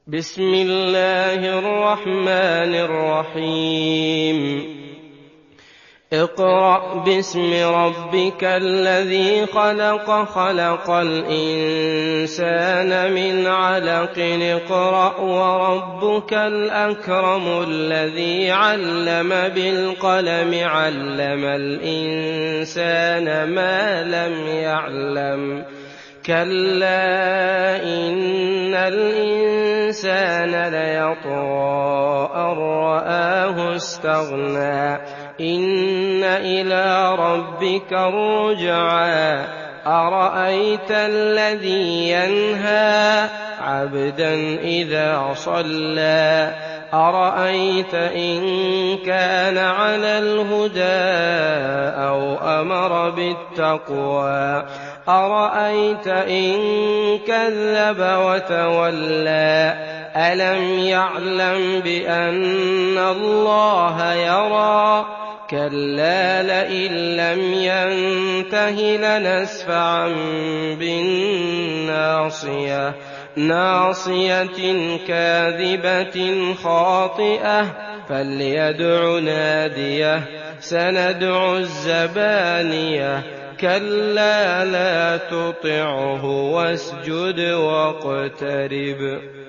بسم الله الرحمن الرحيم اقرأ باسم ربك الذي خلق خلق الإنسان من علق اقرأ وربك الأكرم الذي علم بالقلم علم الإنسان ما لم يعلم كلا إن الإنسان ليطغى أن رآه استغنى إن إلى ربك الرجعى أرأيت الذي ينهى عبدا إذا صلى أرأيت إن كان على الهدى أو أمر بالتقوى أرأيت إن كذب وتولى ألم يعلم بأن الله يرى كلا لئن لم ينته لنسفعا بالناصية ناصية كاذبة خاطئة فليدع ناديه سندع الزبانية كلا لا تطعه واسجد واقترب